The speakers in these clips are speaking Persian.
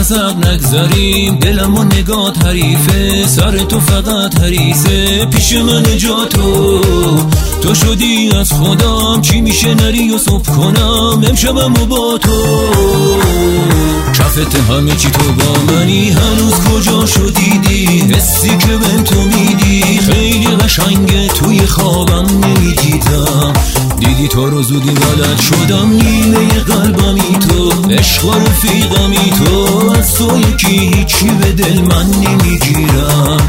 عذاب نگذاریم، دلم و نگات حریفه، سر تو فقط حریصه. پیش من جا تو شدی از خودم، چی میشه نری و صبح کنم امشبم و با تو. کفت همه چی تو با منی، هنوز کجا شدیدی؟ حسی که بهم تو میدی خیلی قشنگه، توی خوابم نمیدیدم. دیدی تو رو زودی بلد شدم، نیمه قلبمی تو، عشق و رفیقمی تو. از تو یکی هیچی به دل من نمیگیرم.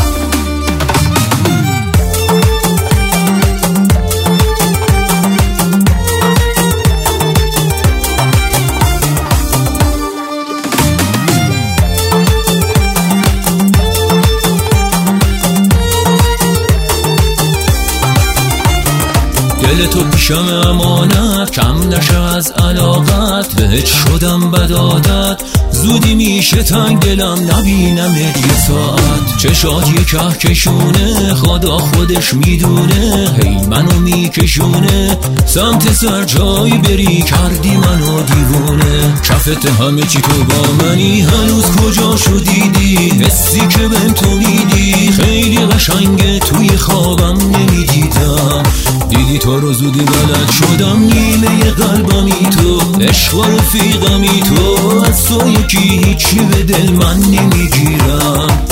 دل تو پیشم امانت، کم نشه از علاقت، بهت شدم بد عادت. زودی میشه تنگ دلم نبینمت یه ساعت. چشات یه کهکشونه، خدا خودش میدونه، هی منو میکشونه سمت سر جایی بری، کردی منو دیوونه. کفت همه چی تو با منی، هنوز کجا شدیدی؟ حسی که بهم تو میدی خیلی قشنگه، توی خوابم نمیدیدم. دیدی تو رو زودی بلد شدم، نیمه قلبمی تو، عشق و رفیقمی تو. از تو یکی هیچی به دل من نمیگیرم.